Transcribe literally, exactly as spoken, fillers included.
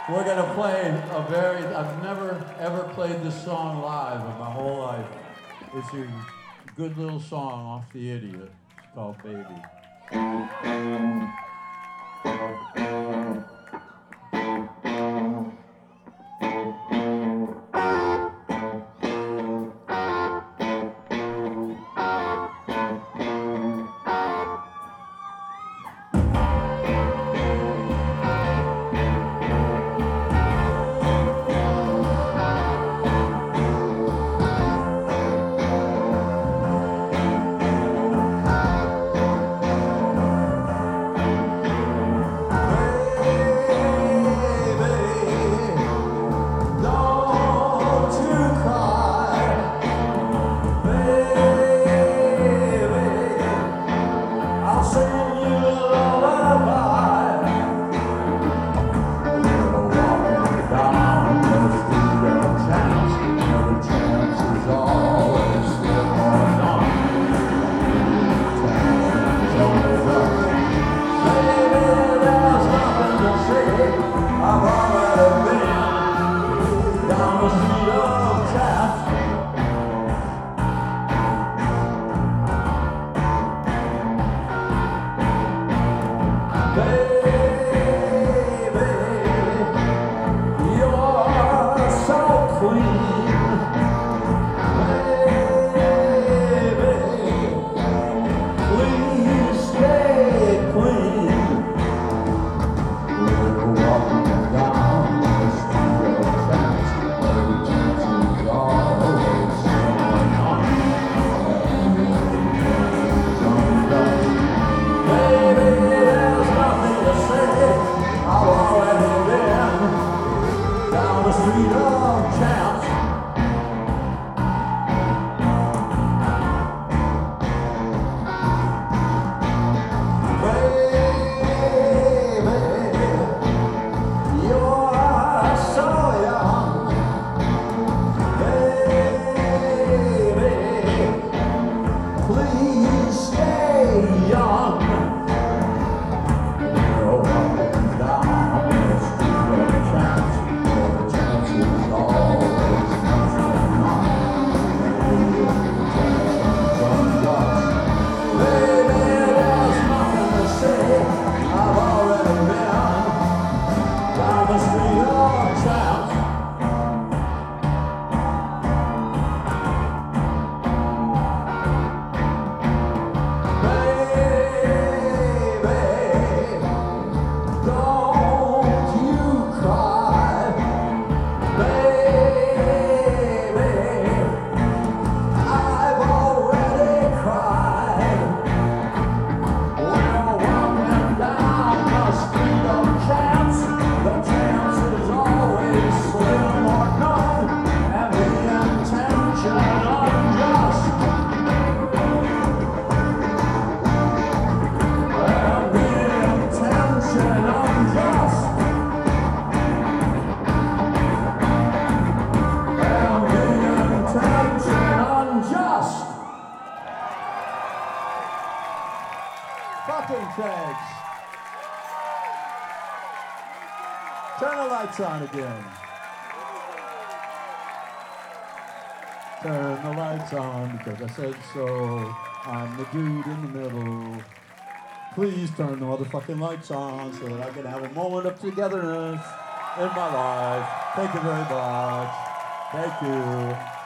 We're gonna play a very, I've never ever played this song live in my whole life. It's a good little song off the Idiot. It's called Baby. Turn the lights on again. Turn the lights on because I said so. I'm the dude in the middle. Please turn the motherfucking lights on so that I can have a moment of togetherness in my life. Thank you very much. Thank you.